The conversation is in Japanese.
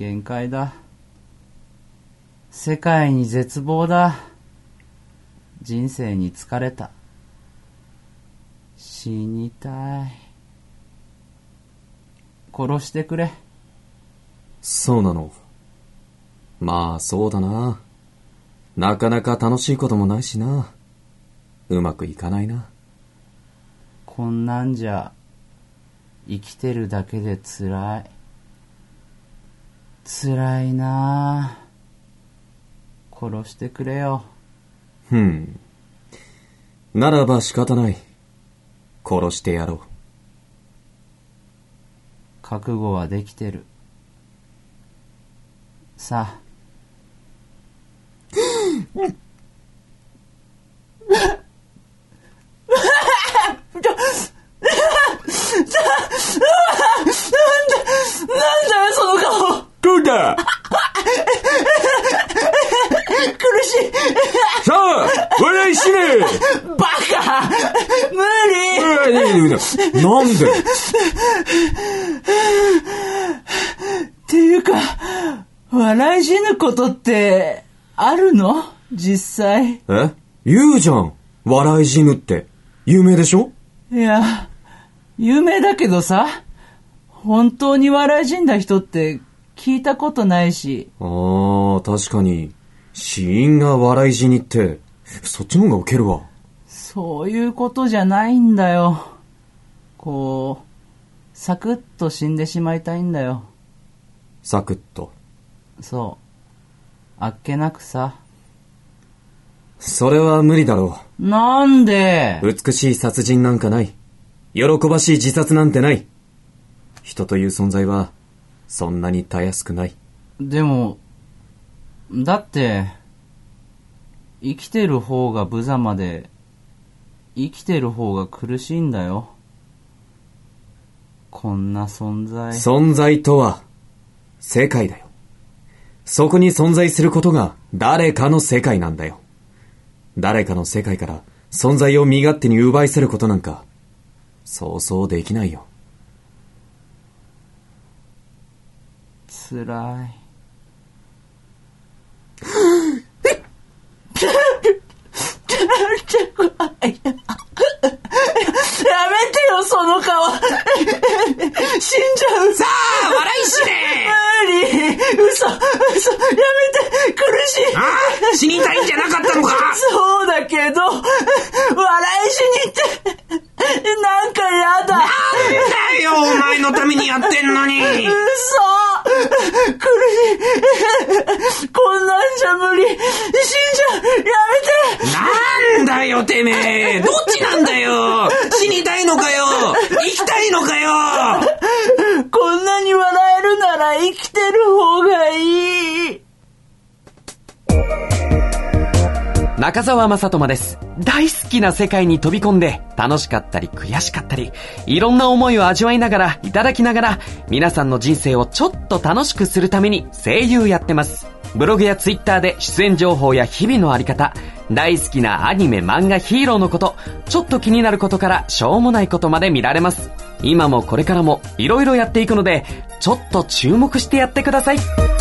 限界だ。世界に絶望だ。人生に疲れた。死にたい。殺してくれ。 そうなの。まあそうだな。なかなか楽しいこともないしな。うまくいかないな。 こんなんじゃ生きてるだけで辛い。辛いなあ。殺してくれよ。 ならば仕方ない。殺してやろう。 覚悟はできてる。さあ。なんだよその顔。 どうだ。 苦しい。 さあ笑いしねえ。 バカ無理。 なんでっていうか笑い死ぬことってあるの実際。 言うじゃん。笑い死ぬって有名でしょ。 いや有名だけどさ、本当に笑い死んだ人って聞いたことないし。 確かに死因が笑い死にってそっちの方がウケるわ。 そういうことじゃないんだよ。こうサクッと死んでしまいたいんだよ。 サクッと。 そう、あっけなくさ。 それは無理だろう。なんで。 美しい殺人なんかない。喜ばしい自殺なんてない。人という存在はそんなにたやすくない。 でもだって生きてる方が無様で生きてる方が苦しいんだよ。こんな存在とは世界だよ。そこに存在することが誰かの世界なんだよ。誰かの世界から存在を身勝手に奪い去ることなんかそうそうできないよ。 つらい。やめてよその顔。死んじゃう。 さあ笑い死ね。 無理。嘘やめて。苦しい。 死にたいんじゃなかったのか。 そうだけど笑い死にってなんかやだ。 なんだよお前のためにやってんのに。 嘘苦しい。こんなんじゃ無理。死んじゃう。やめて。 なんだよてめえ。どっちなんだよ。死にたいのかよ生きたいのかよ。 こんなに笑えるなら生きてる方がいい。 中澤まさとまです。大好きな世界に飛び込んで楽しかったり悔しかったりいろんな思いを味わいながらいただきながら皆さんの人生をちょっと楽しくするために声優やってます。ブログやツイッターで出演情報や日々のあり方、大好きなアニメ漫画ヒーローのこと、ちょっと気になることからしょうもないことまで見られます。今もこれからもいろいろやっていくのでちょっと注目してやってください。